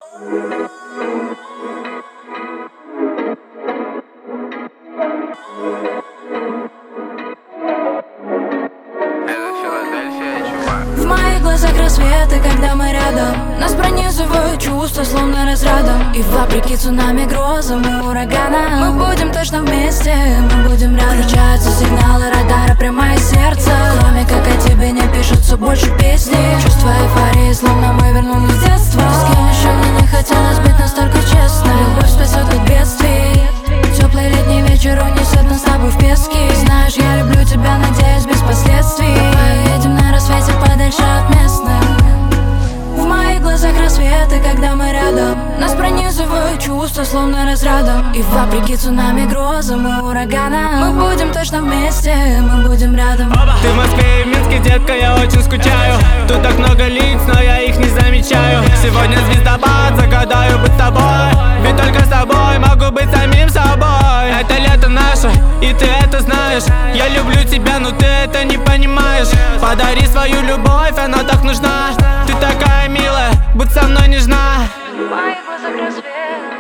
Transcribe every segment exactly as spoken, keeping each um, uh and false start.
В моих глазах рассветы, когда мы рядом. Нас пронизывают чувства, словно разрядом. И вопреки цунами, грозам и ураганам мы будем точно вместе, мы будем рядом. Включаются сигналы радара прямо из сердца. Кроме как о тебе не пишутся больше песни. Чувство эйфории, словно мы вернулись в детство. С кем еще мне не хотелось быть настолько честно. Любовь спасет от бедствий. Теплый летний вечер унесет нас с тобой в пески. Знаешь, я люблю тебя, надеюсь, без последствий. Поедем на рассвете подальше от местных. В моих глазах рассветы, когда мы рядом. Нас пронизывают чувства, словно разрядом. И вопреки цунами, грозам и ураганам мы будем точно вместе, мы будем рядом. Ты в Москве и в Минске, детка, я очень скучаю. Тут так много лиц, но я их не замечаю. Сегодня звездопад, загадаю быть с тобой. Ведь только с тобой могу быть самим собой. Это лето наше, и ты это знаешь. Я люблю тебя, но ты это не понимаешь. Подари свою любовь, она так нужна. Ты такая милая, будь со мной нежна. В моих глазах рассветы.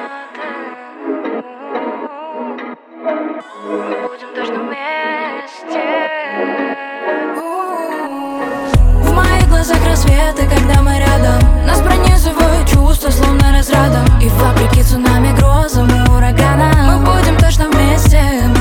Мы будем точно вместе. В моих глазах рассветы, когда мы рядом. Нас пронизывают чувства, словно разрядом. И вопреки цунами, грозам и ураганам мы будем точно вместе.